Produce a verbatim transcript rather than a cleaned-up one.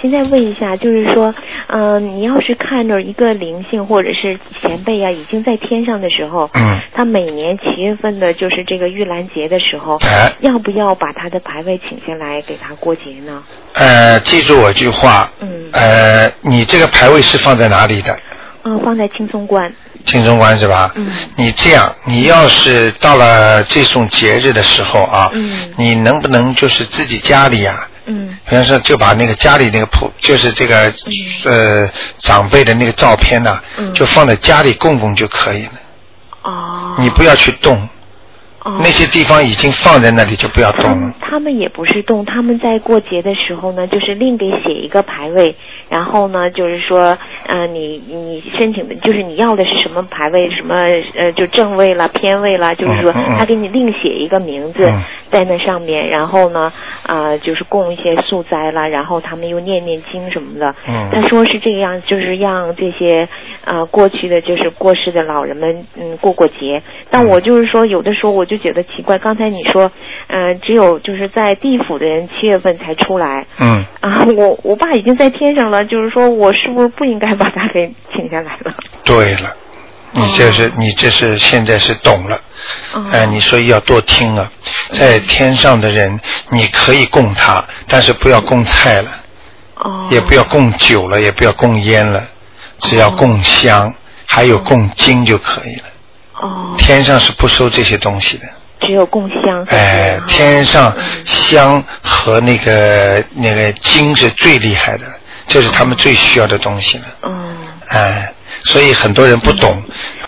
现在问一下，就是说，嗯、呃，你要是看着一个灵性或者是前辈啊，已经在天上的时候， 嗯， 他每年七月份的，就是这个玉兰节的时候， 哎， 要不要把他的牌位请下来给他过节呢？ 呃，记住我句话， 嗯， 呃，你这个牌位是放在哪里的？ 嗯、呃，放在青松观。 青松观是吧？ 嗯。 你这样，你要是到了这种节日的时候啊， 嗯， 你能不能就是自己家里啊？ 嗯， 比方说就把那个家里那个普，就是这个、嗯、呃长辈的那个照片呢、啊嗯，就放在家里供供就可以了。 哦。 你不要去动。 哦。 那些地方已经放在那里，就不要动了。 他们也不是动，他们在过节的时候呢，就是另给写一个牌位，然后呢，就是说，呃，你你申请的，就是你要的是什么牌位，什么呃，就正位啦、偏位啦，就是说， 嗯嗯、 他给你另写一个名字在那上面，然后呢，啊、呃，就是供一些素斋啦，然后他们又念念经什么的。 嗯。 他说是这样，就是让这些呃过去的就是过世的老人们嗯过过节，但我就是说，有的时候我就觉得奇怪，刚才你说，嗯、呃，只有就是在地府的人七月份才出来。 嗯。 啊，我我爸已经在天上了，就是说我是不是不应该把他给请下来了？ 对了，你这是、哦、你这是现在是懂了。哦、呃，你所以要多听啊，在天上的人，你可以供他，但是不要供菜了，哦，也不要供酒了，也不要供烟了，只要供香，哦、还有供经就可以了。哦，天上是不收这些东西的。 只有供香。 哎，天上香和那个那个经是最厉害的，这是他们最需要的东西了。嗯。哎，所以很多人不懂。